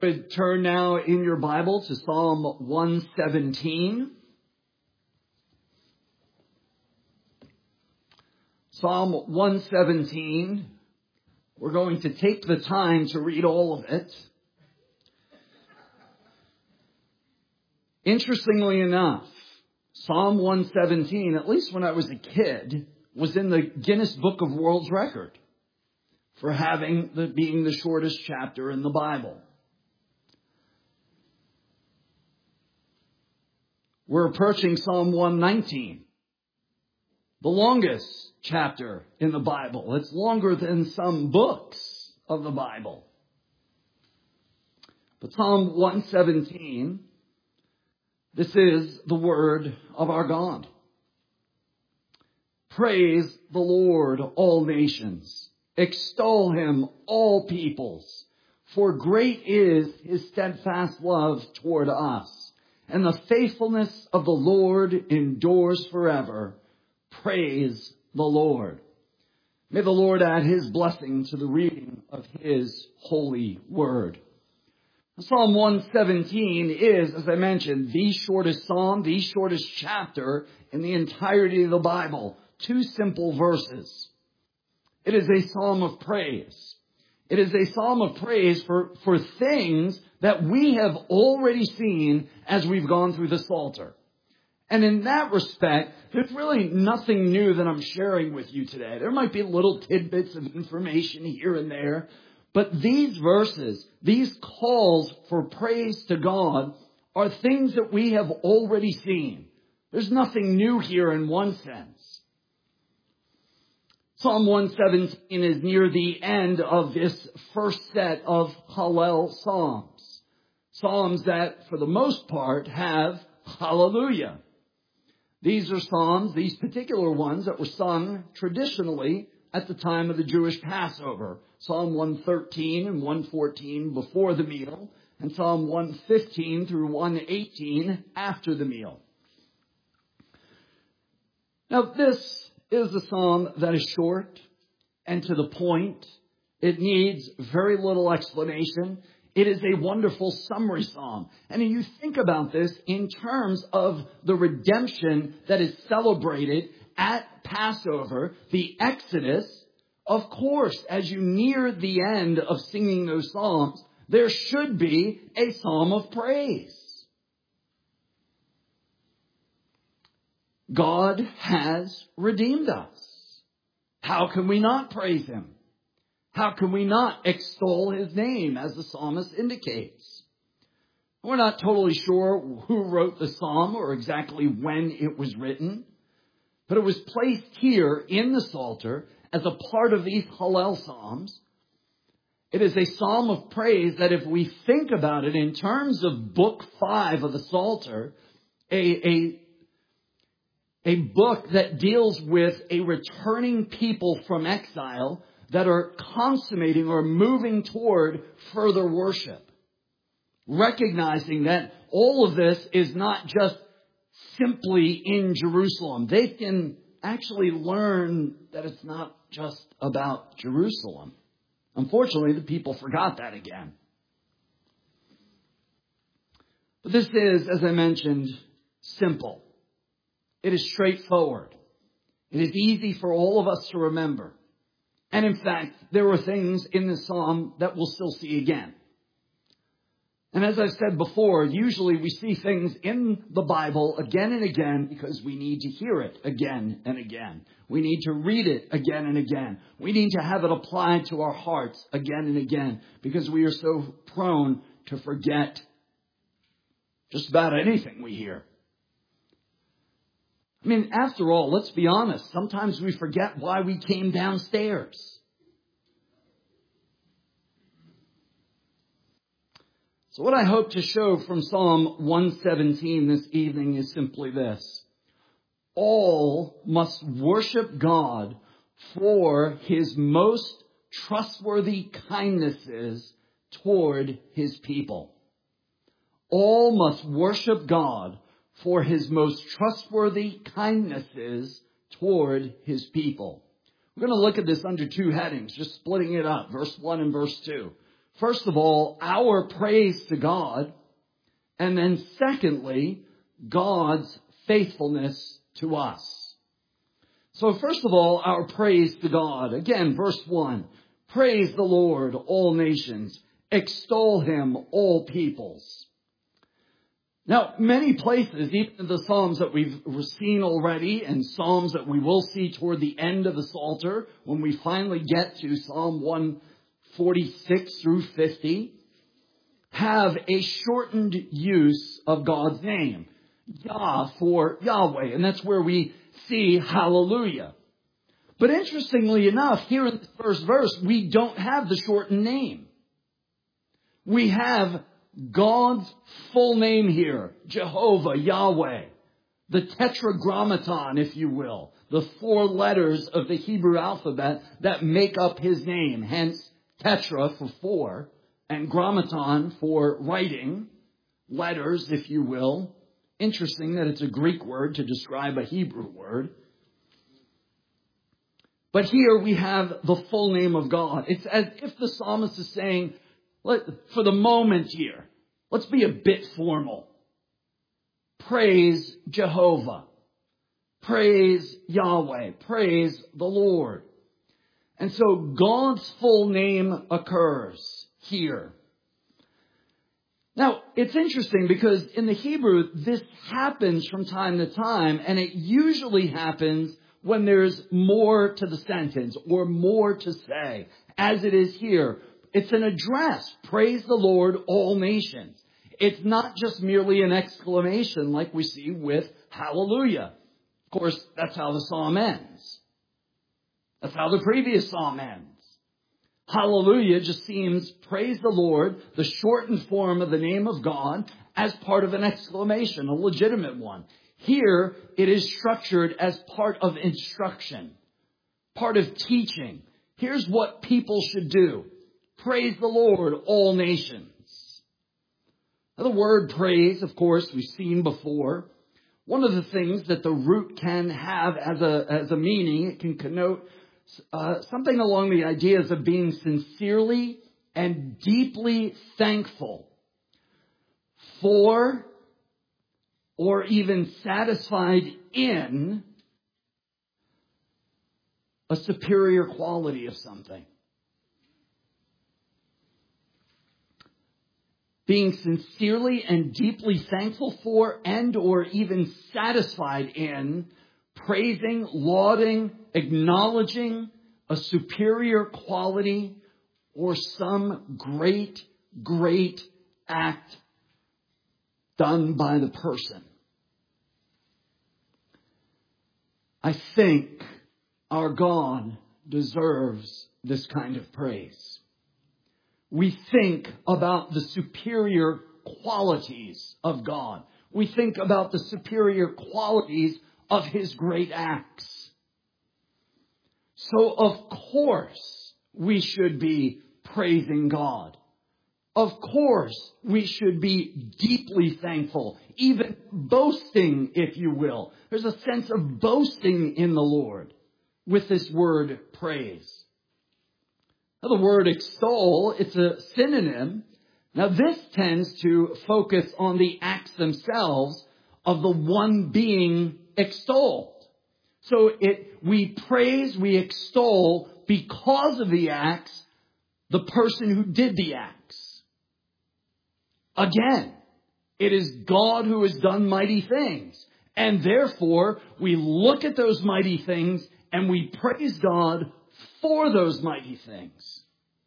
Would turn now in your Bible to Psalm 117. Psalm 117. We're going to take the time to read all of it. Interestingly enough, Psalm 117, at least when I was a kid, was in the Guinness Book of World Record for being the shortest chapter in the Bible. We're approaching Psalm 119, the longest chapter in the Bible. It's longer than some books of the Bible. But Psalm 117, this is the word of our God. Praise the Lord, all nations. Extol him, all peoples. For great is his steadfast love toward us. And the faithfulness of the Lord endures forever. Praise the Lord. May the Lord add his blessing to the reading of his holy word. Psalm 117 is, as I mentioned, the shortest psalm, the shortest chapter in the entirety of the Bible. 2 simple verses. It is a psalm of praise. It is a psalm of praise for things that we have already seen as we've gone through the Psalter. And in that respect, there's really nothing new that I'm sharing with you today. There might be little tidbits of information here and there, but these verses, these calls for praise to God, are things that we have already seen. There's nothing new here in one sense. Psalm 117 is near the end of this first set of Hallel Psalms. Psalms that, for the most part, have hallelujah. These are psalms, these particular ones, that were sung traditionally at the time of the Jewish Passover. Psalm 113 and 114 before the meal, and Psalm 115 through 118 after the meal. Now, this is a psalm that is short and to the point. It needs very little explanation. It is a wonderful summary psalm. And you think about this in terms of the redemption that is celebrated at Passover, the Exodus. Of course, as you near the end of singing those psalms, there should be a psalm of praise. God has redeemed us. How can we not praise him? How can we not extol his name, as the psalmist indicates? We're not totally sure who wrote the psalm or exactly when it was written, but it was placed here in the Psalter as a part of these Hallel Psalms. It is a psalm of praise that, if we think about it in terms of Book 5 of the Psalter, a book that deals with a returning people from exile that are consummating or moving toward further worship. Recognizing that all of this is not just simply in Jerusalem. They can actually learn that it's not just about Jerusalem. Unfortunately, the people forgot that again. But this is, as I mentioned, simple. It is straightforward. It is easy for all of us to remember. And in fact, there are things in the psalm that we'll still see again. And as I've said before, usually we see things in the Bible again and again because we need to hear it again and again. We need to read it again and again. We need to have it applied to our hearts again and again because we are so prone to forget just about anything we hear. I mean, after all, let's be honest. Sometimes we forget why we came downstairs. So what I hope to show from Psalm 117 this evening is simply this. All must worship God for his most trustworthy kindnesses toward his people. All must worship God for his most trustworthy kindnesses toward his people. We're going to look at this under 2 headings, just splitting it up, verse 1 and verse 2. First of all, our praise to God. And then secondly, God's faithfulness to us. So first of all, our praise to God. Again, verse 1. Praise the Lord, all nations. Extol him, all peoples. Now, many places, even in the Psalms that we've seen already, and Psalms that we will see toward the end of the Psalter, when we finally get to Psalm 146 through 50, have a shortened use of God's name. Yah for Yahweh. And that's where we see hallelujah. But interestingly enough, here in the first verse, we don't have the shortened name. We have God's full name here. Jehovah, Yahweh. The tetragrammaton, if you will. The 4 letters of the Hebrew alphabet that make up his name. Hence, tetra for 4. And grammaton for writing, letters, if you will. Interesting that it's a Greek word to describe a Hebrew word. But here we have the full name of God. It's as if the psalmist is saying, for the moment here, let's be a bit formal. Praise Jehovah. Praise Yahweh. Praise the Lord. And so God's full name occurs here. Now, it's interesting because in the Hebrew, this happens from time to time, and it usually happens when there's more to the sentence or more to say, as it is here. It's an address. Praise the Lord, all nations. It's not just merely an exclamation like we see with hallelujah. Of course, that's how the psalm ends. That's how the previous psalm ends. Hallelujah just seems praise the Lord, the shortened form of the name of God, as part of an exclamation, a legitimate one. Here, it is structured as part of instruction, part of teaching. Here's what people should do. Praise the Lord, all nations. Now, the word praise, of course, we've seen before. One of the things that the root can have as a meaning, it can connote something along the ideas of being sincerely and deeply thankful for or even satisfied in a superior quality of something. Being sincerely and deeply thankful for and or even satisfied in praising, lauding, acknowledging a superior quality or some great, great act done by the person. I think our God deserves this kind of praise. We think about the superior qualities of God. We think about the superior qualities of his great acts. So, of course, we should be praising God. Of course, we should be deeply thankful, even boasting, if you will. There's a sense of boasting in the Lord with this word praise. Now, the word extol, it's a synonym. Now, this tends to focus on the acts themselves of the one being extolled. So we praise, we extol because of the acts, the person who did the acts. Again, it is God who has done mighty things. And therefore, we look at those mighty things and we praise God for those mighty things.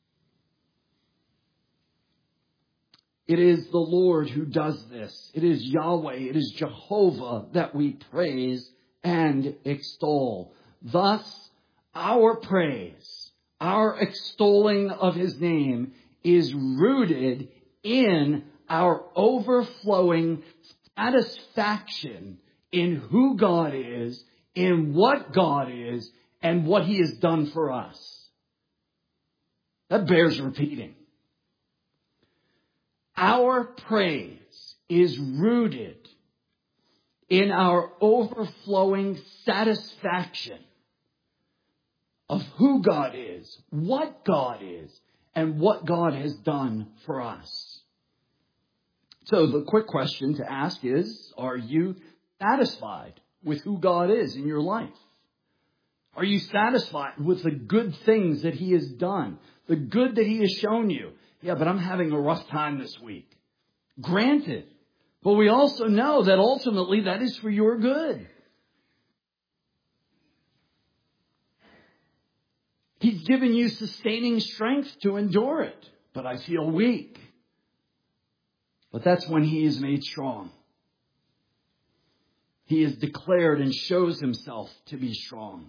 It is the Lord who does this. It is Yahweh, it is Jehovah that we praise and extol. Thus, our praise, our extolling of his name is rooted in our overflowing satisfaction in who God is, in what God is, and what he has done for us. That bears repeating. Our praise is rooted in our overflowing satisfaction of who God is, what God is, and what God has done for us. So the quick question to ask is, are you satisfied with who God is in your life? Are you satisfied with the good things that He has done? The good that He has shown you? Yeah, but I'm having a rough time this week. Granted. But we also know that ultimately that is for your good. He's given you sustaining strength to endure it. But I feel weak. But that's when He is made strong. He is declared and shows Himself to be strong.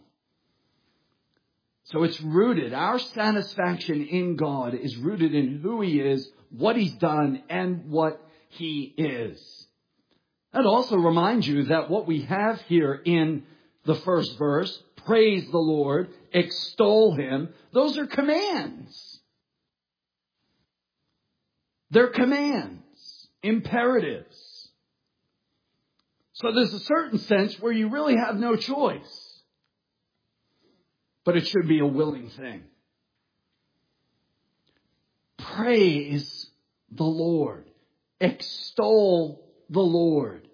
So it's rooted. Our satisfaction in God is rooted in who He is, what He's done, and what He is. I'd also remind you that what we have here in the first verse, praise the Lord, extol Him, those are commands. They're commands, imperatives. So there's a certain sense where you really have no choice. But it should be a willing thing. Praise the Lord. Extol the Lord.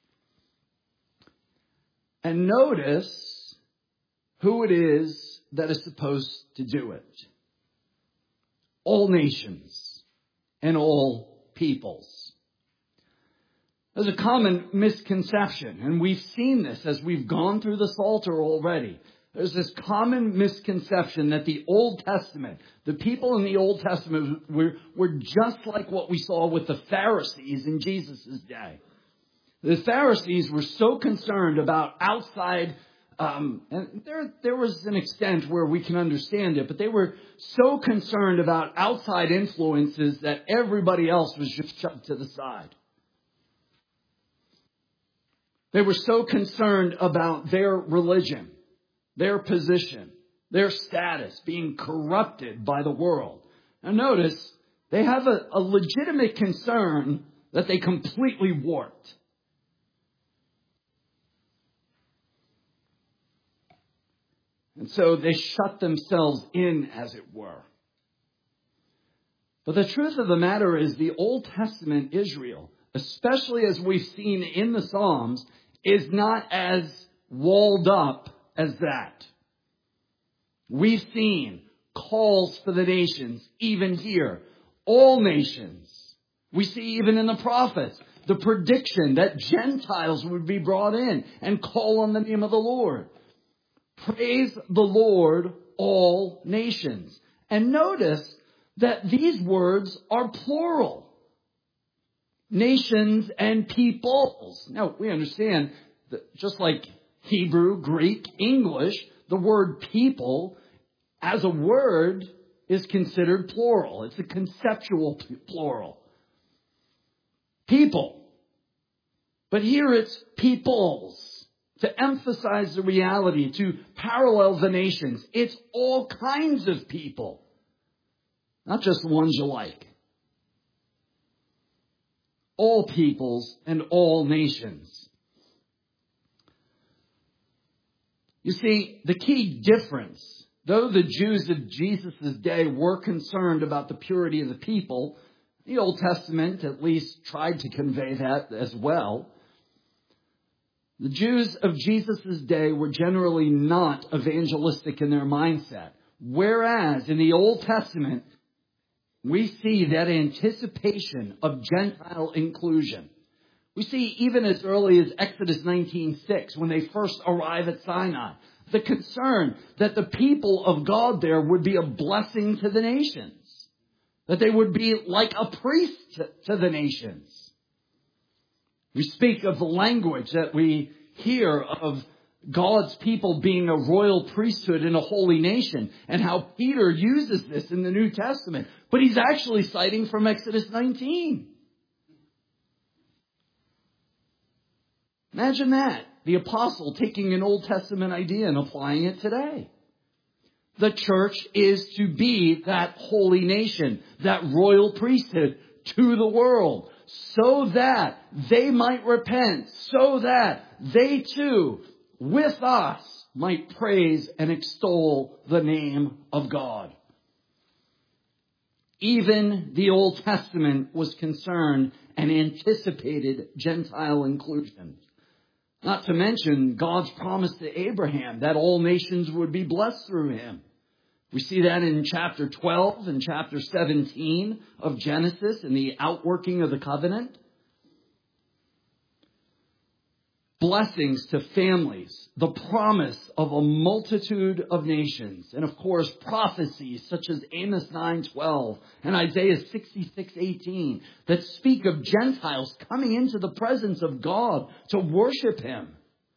And notice who it is that is supposed to do it. All nations and all peoples. There's a common misconception, and we've seen this as we've gone through the Psalter already. There's this common misconception that the Old Testament, the people in the Old Testament were just like what we saw with the Pharisees in Jesus' day. The Pharisees were so concerned about outside, and there was an extent where we can understand it, but they were so concerned about outside influences that everybody else was just shoved to the side. They were so concerned about their religion, their position, their status being corrupted by the world. Now notice, they have a legitimate concern that they completely warped. And so they shut themselves in, as it were. But the truth of the matter is the Old Testament Israel, especially as we've seen in the Psalms, is not as walled up as that. We've seen calls for the nations, even here. All nations. We see even in the prophets, the prediction that Gentiles would be brought in and call on the name of the Lord. Praise the Lord, all nations. And notice that these words are plural. Nations and peoples. Now, we understand that just like Hebrew, Greek, English, the word people as a word is considered plural. It's a conceptual plural. People. But here it's peoples. To emphasize the reality, to parallel the nations. It's all kinds of people. Not just the ones you like. All peoples and all nations. You see, the key difference, though the Jews of Jesus' day were concerned about the purity of the people, the Old Testament at least tried to convey that as well. The Jews of Jesus' day were generally not evangelistic in their mindset. Whereas in the Old Testament, we see that anticipation of Gentile inclusion. We see even as early as Exodus 19:6, when they first arrive at Sinai, the concern that the people of God there would be a blessing to the nations. That they would be like a priest to the nations. We speak of the language that we hear of God's people being a royal priesthood and a holy nation, and how Peter uses this in the New Testament. But he's actually citing from Exodus 19. Imagine that. The apostle taking an Old Testament idea and applying it today. The church is to be that holy nation, that royal priesthood to the world, so that they might repent, so that they too, with us, might praise and extol the name of God. Even the Old Testament was concerned and anticipated Gentile inclusion. Not to mention God's promise to Abraham that all nations would be blessed through him. We see that in chapter 12 and chapter 17 of Genesis in the outworking of the covenant. Blessings to families, the promise of a multitude of nations, and of course prophecies such as Amos 9:12 and Isaiah 66:18 that speak of Gentiles coming into the presence of God to worship him.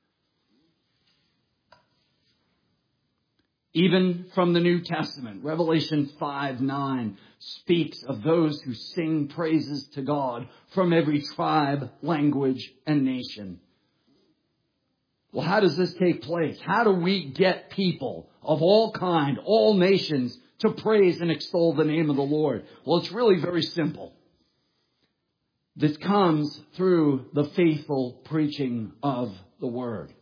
Even from the New Testament, Revelation 5:9 speaks of those who sing praises to God from every tribe, language, and nation. Well, how does this take place? How do we get people of all kind, all nations, to praise and extol the name of the Lord? Well, it's really very simple. This comes through the faithful preaching of the Word.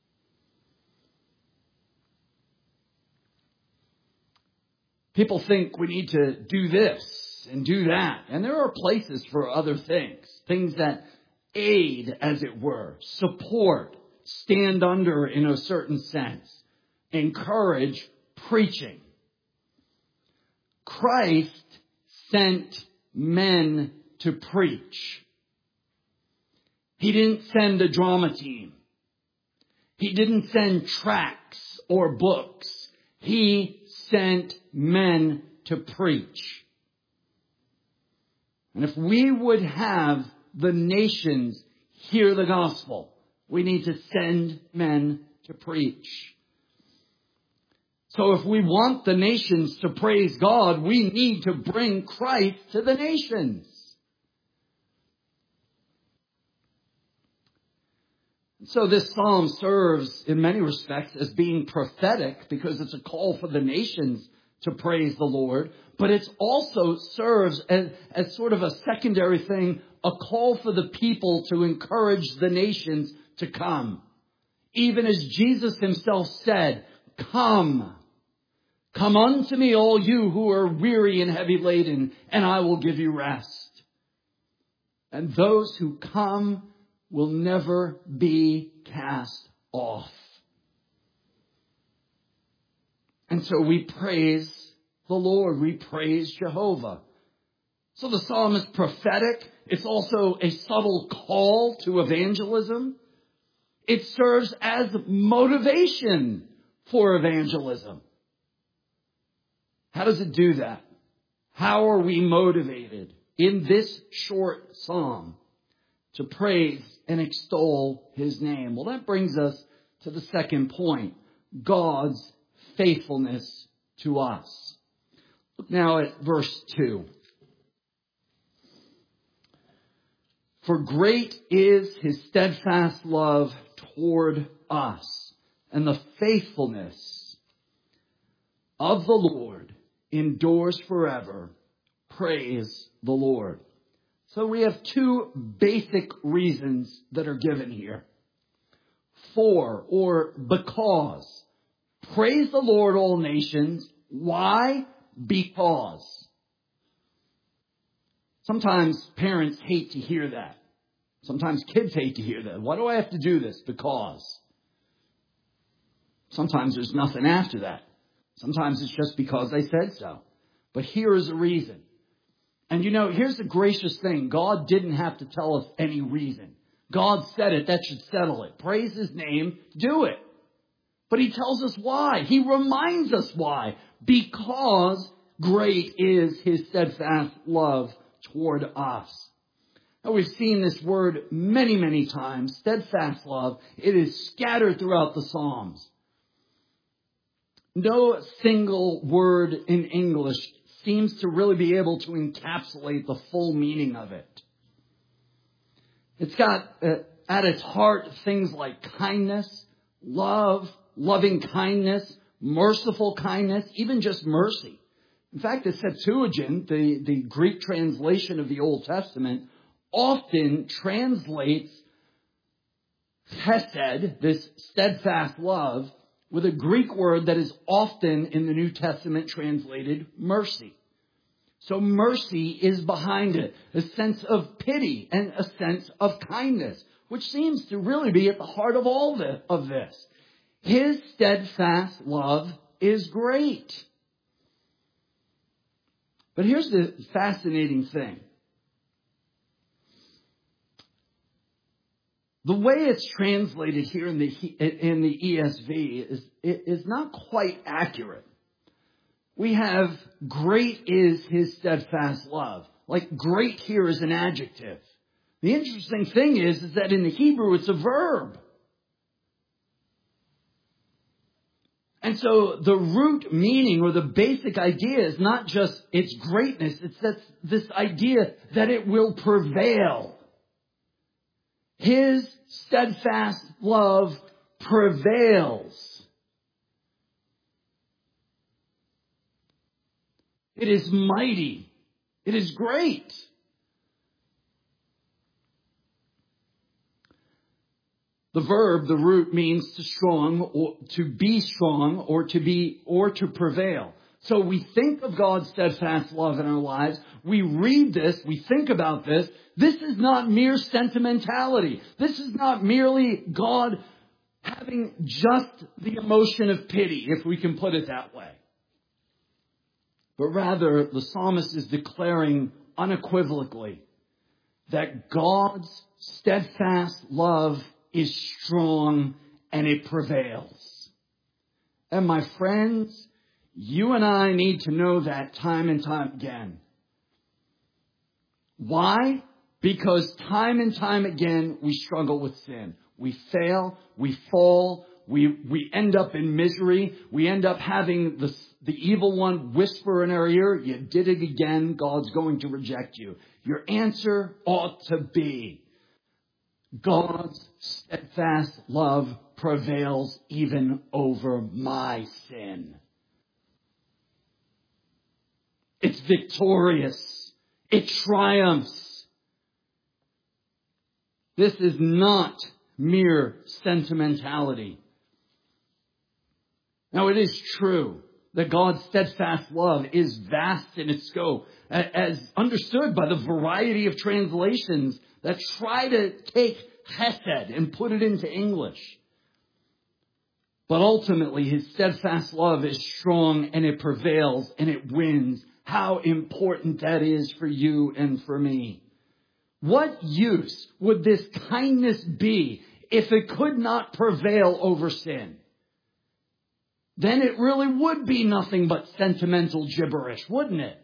People think we need to do this and do that. And there are places for other things. Things that aid, as it were, support, stand under in a certain sense, encourage preaching. Christ sent men to preach. He didn't send a drama team. He didn't send tracts or books. He sent men to preach. And if we would have the nations hear the gospel, we need to send men to preach. So if we want the nations to praise God, we need to bring Christ to the nations. So this psalm serves in many respects as being prophetic because it's a call for the nations to praise the Lord, but it also serves as sort of a secondary thing, a call for the people to encourage the nations to come. Even as Jesus himself said, come unto me, all you who are weary and heavy laden, and I will give you rest. And those who come will never be cast off. And so we praise the Lord. We praise Jehovah. So the psalm is prophetic. It's also a subtle call to evangelism. It serves as motivation for evangelism. How does it do that? How are we motivated in this short psalm to praise and extol his name? Well, that brings us to the second point, God's faithfulness to us. Look now at verse 2. For great is his steadfast love toward us, and the faithfulness of the Lord endures forever. Praise the Lord. So we have two basic reasons that are given here. For, or because. Praise the Lord, all nations. Why? Because. Sometimes parents hate to hear that. Sometimes kids hate to hear that. Why do I have to do this? Because. Sometimes there's nothing after that. Sometimes it's just because I said so. But here is a reason. And here's the gracious thing. God didn't have to tell us any reason. God said it. That should settle it. Praise his name. Do it. But he tells us why. He reminds us why. Because great is his steadfast love toward us. Now, we've seen this word many, many times. Steadfast love. It is scattered throughout the Psalms. No single word in English seems to really be able to encapsulate the full meaning of it. It's got at its heart things like kindness, love, loving kindness, merciful kindness, even just mercy. In fact, the Septuagint, the Greek translation of the Old Testament, often translates chesed, this steadfast love, with a Greek word that is often in the New Testament translated mercy. So mercy is behind it, a sense of pity and a sense of kindness, which seems to really be at the heart of all of this. His steadfast love is great. But here's the fascinating thing. The way it's translated here in the ESV is not quite accurate. We have great is his steadfast love. Like great here is an adjective. The interesting thing is that in the Hebrew it's a verb. And so the root meaning or the basic idea is not just its greatness, it's this idea that it will prevail. His steadfast love prevails. It is mighty. It is great. The verb, the root, means to strong, or to be strong, or to prevail. So we think of God's steadfast love in our lives. We read this. We think about this. This is not mere sentimentality. This is not merely God having just the emotion of pity, if we can put it that way. But rather, the psalmist is declaring unequivocally that God's steadfast love is strong and it prevails. And my friends, you and I need to know that time and time again. Why? Because time and time again we struggle with sin. We fail, we fall, we end up in misery. We end up having the evil one whisper in our ear, you did it again, God's going to reject you. Your answer ought to be, God's steadfast love prevails even over my sin. It's victorious. It triumphs. This is not mere sentimentality. Now, it is true that God's steadfast love is vast in its scope, as understood by the variety of translations that try to take chesed and put it into English. But ultimately, his steadfast love is strong and it prevails and it wins. How important that is for you and for me. What use would this kindness be if it could not prevail over sin? Then it really would be nothing but sentimental gibberish, wouldn't it?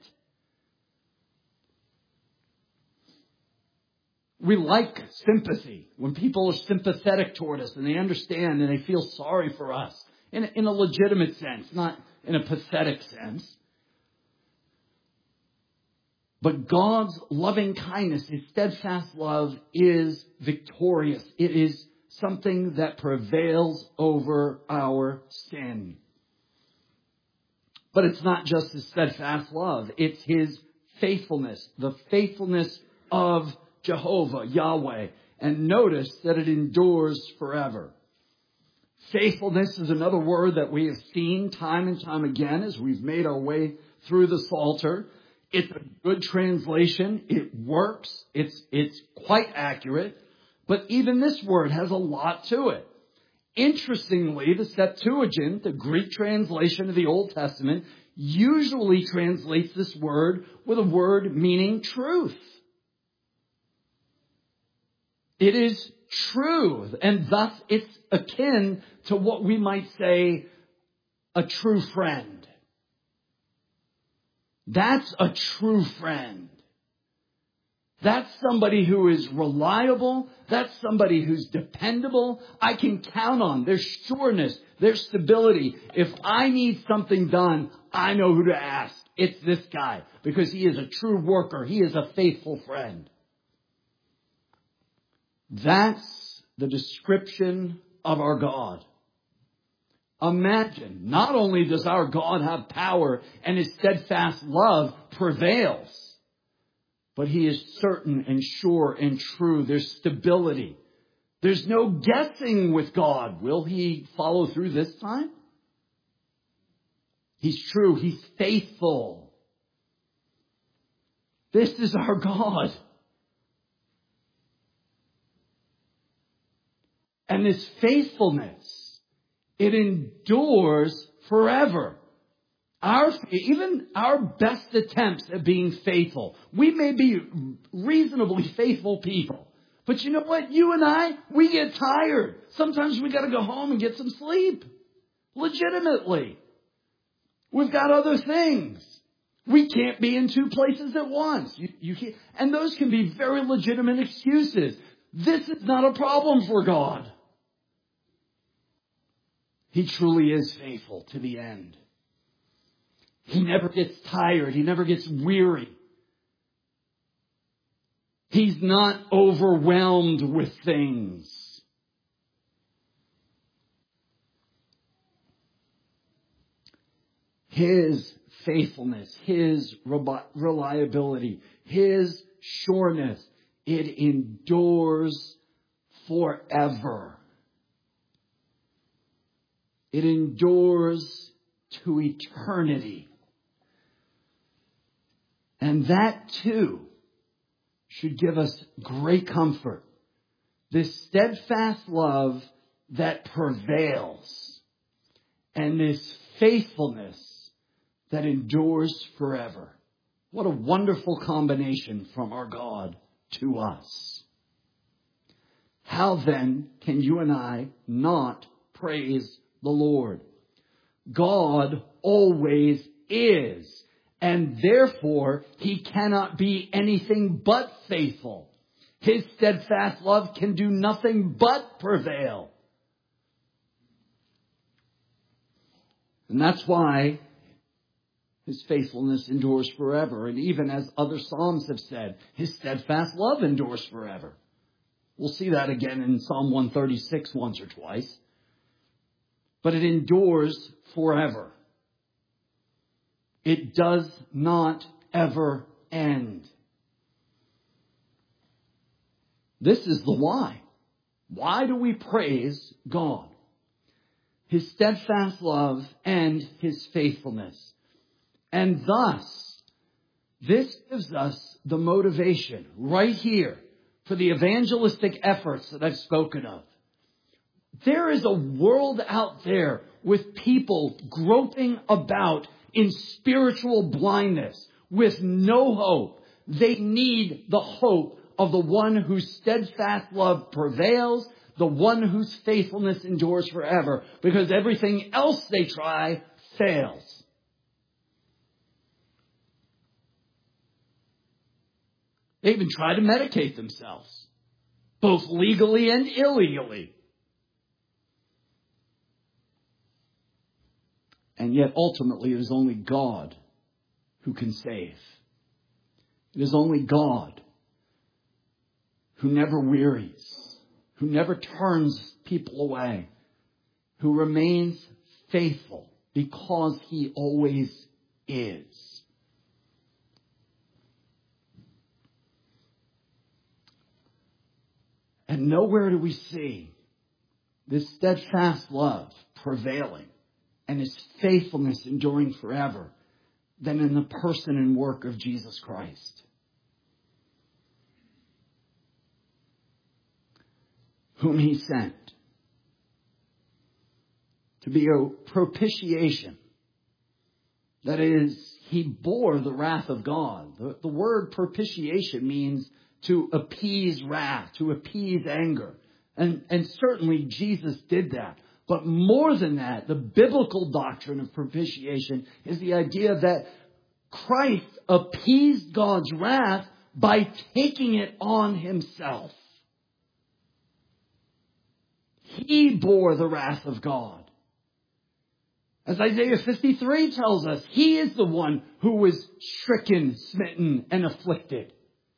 We like sympathy. When people are sympathetic toward us and they understand and they feel sorry for us in a legitimate sense, not in a pathetic sense. But God's loving kindness, his steadfast love is victorious. It is something that prevails over our sin. But it's not just his steadfast love. It's his faithfulness, the faithfulness of Jehovah, Yahweh. And notice that it endures forever. Faithfulness is another word that we have seen time and time again as we've made our way through the Psalter. It's a good translation. It works. It's quite accurate. But even this word has a lot to it. Interestingly, the Septuagint, the Greek translation of the Old Testament, usually translates this word with a word meaning truth. It is true, and thus it's akin to what we might say a true friend. That's a true friend. That's somebody who is reliable. That's somebody who's dependable. I can count on their sureness, their stability. If I need something done, I know who to ask. It's this guy because he is a true worker. He is a faithful friend. That's the description of our God. Imagine, not only does our God have power and his steadfast love prevails, but he is certain and sure and true. There's stability. There's no guessing with God. Will he follow through this time? He's true. He's faithful. This is our God. And this faithfulness, it endures forever. Even our best attempts at being faithful, we may be reasonably faithful people. But you know what? You and I, we get tired. Sometimes we got to go home and get some sleep. Legitimately. We've got other things. We can't be in two places at once. You can't, and those can be very legitimate excuses. This is not a problem for God. He truly is faithful to the end. He never gets tired. He never gets weary. He's not overwhelmed with things. His faithfulness, His reliability, His sureness, it endures forever. It endures to eternity. And that too should give us great comfort. This steadfast love that prevails and this faithfulness that endures forever. What a wonderful combination from our God to us. How then can you and I not praise the Lord? God always is. And therefore, He cannot be anything but faithful. His steadfast love can do nothing but prevail. And that's why His faithfulness endures forever. And even as other Psalms have said, His steadfast love endures forever. We'll see that again in Psalm 136 once or twice. But it endures forever. It does not ever end. This is the why. Why do we praise God? His steadfast love and His faithfulness. And thus, this gives us the motivation right here for the evangelistic efforts that I've spoken of. There is a world out there with people groping about in spiritual blindness with no hope. They need the hope of the one whose steadfast love prevails, the one whose faithfulness endures forever, because everything else they try fails. They even try to medicate themselves, both legally and illegally. And yet, ultimately, it is only God who can save. It is only God who never wearies, who never turns people away, who remains faithful because He always is. And nowhere do we see this steadfast love prevailing and His faithfulness enduring forever than in the person and work of Jesus Christ, whom He sent to be a propitiation. That is, He bore the wrath of God. The word propitiation means to appease wrath, to appease anger. And certainly Jesus did that. But more than that, the biblical doctrine of propitiation is the idea that Christ appeased God's wrath by taking it on Himself. He bore the wrath of God. As Isaiah 53 tells us, He is the one who was stricken, smitten, and afflicted.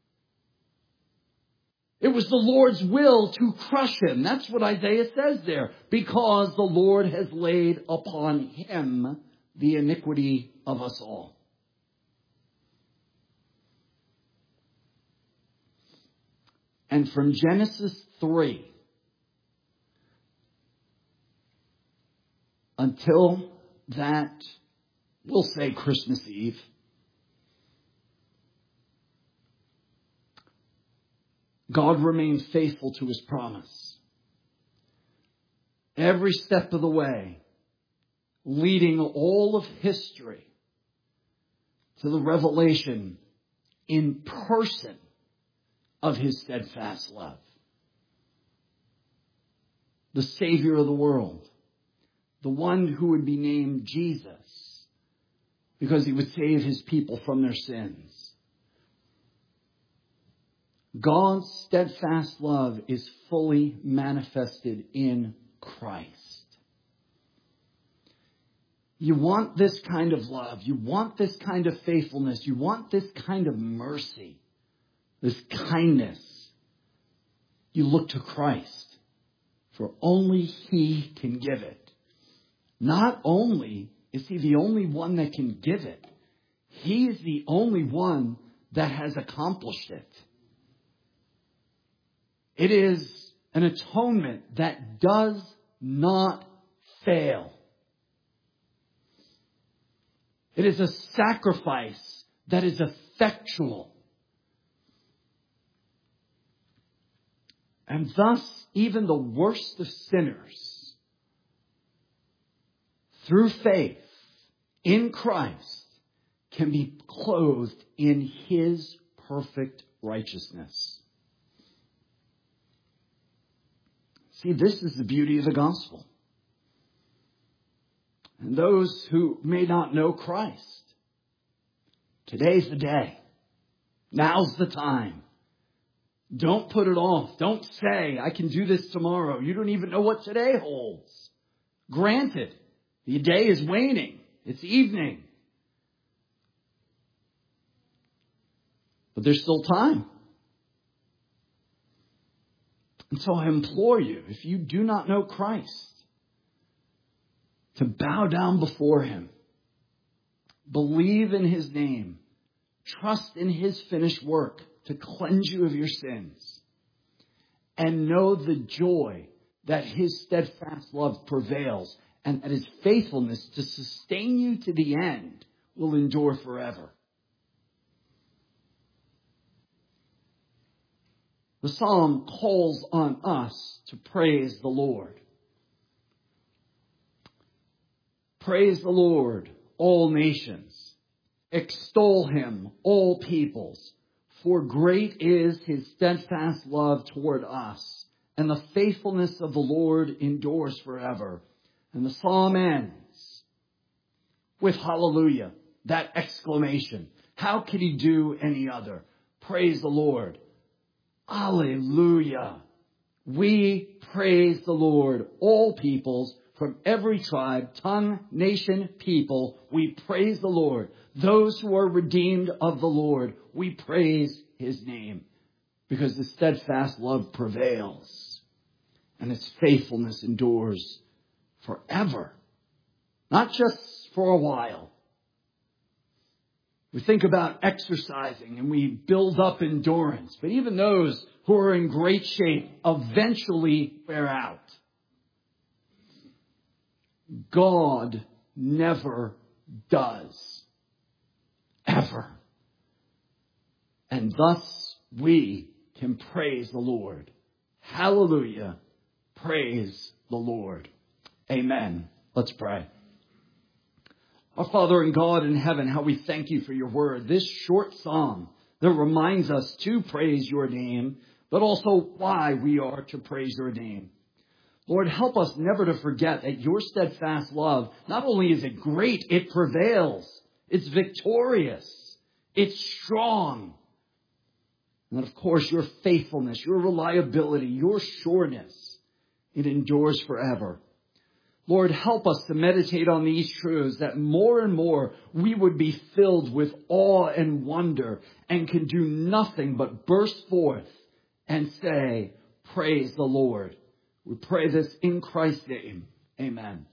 It was the Lord's will to crush Him. That's what Isaiah says there. Because the Lord has laid upon Him the iniquity of us all. And from Genesis 3 until that, we'll say Christmas Eve, God remained faithful to his promise. Every step of the way, leading all of history to the revelation in person of his steadfast love. The Savior of the world, the one who would be named Jesus, because he would save his people from their sins. God's steadfast love is fully manifested in Christ. You want this kind of love. You want this kind of faithfulness. You want this kind of mercy, this kindness. You look to Christ, for only he can give it. Not only is he the only one that can give it, he is the only one that has accomplished it. It is an atonement that does not fail. It is a sacrifice that is effectual. And thus, even the worst of sinners, through faith in Christ, can be clothed in his perfect righteousness. See, this is the beauty of the gospel. And those who may not know Christ, today's the day. Now's the time. Don't put it off. Don't say, I can do this tomorrow. You don't even know what today holds. Granted, the day is waning. It's evening. But there's still time. And so I implore you, if you do not know Christ, to bow down before him. Believe in his name. Trust in his finished work to cleanse you of your sins. And know the joy that his steadfast love prevails and that his faithfulness to sustain you to the end will endure forever. The psalm calls on us to praise the Lord. Praise the Lord, all nations. Extol him, all peoples. For great is his steadfast love toward us, and the faithfulness of the Lord endures forever. And the psalm ends with hallelujah, that exclamation. How could he do any other? Praise the Lord. Hallelujah. We praise the Lord, all peoples, from every tribe, tongue, nation, people. We praise the Lord. Those who are redeemed of the Lord, we praise his name, because the steadfast love prevails and its faithfulness endures forever, not just for a while. We think about exercising and we build up endurance, but even those who are in great shape eventually wear out. God never does. Ever. And thus we can praise the Lord. Hallelujah. Praise the Lord. Amen. Let's pray. Our Father and God in heaven, how we thank you for your word. This short psalm that reminds us to praise your name, but also why we are to praise your name. Lord, help us never to forget that your steadfast love, not only is it great, it prevails. It's victorious. It's strong. And of course, your faithfulness, your reliability, your sureness, it endures forever. Lord, help us to meditate on these truths, that more and more we would be filled with awe and wonder and can do nothing but burst forth and say, praise the Lord. We pray this in Christ's name. Amen.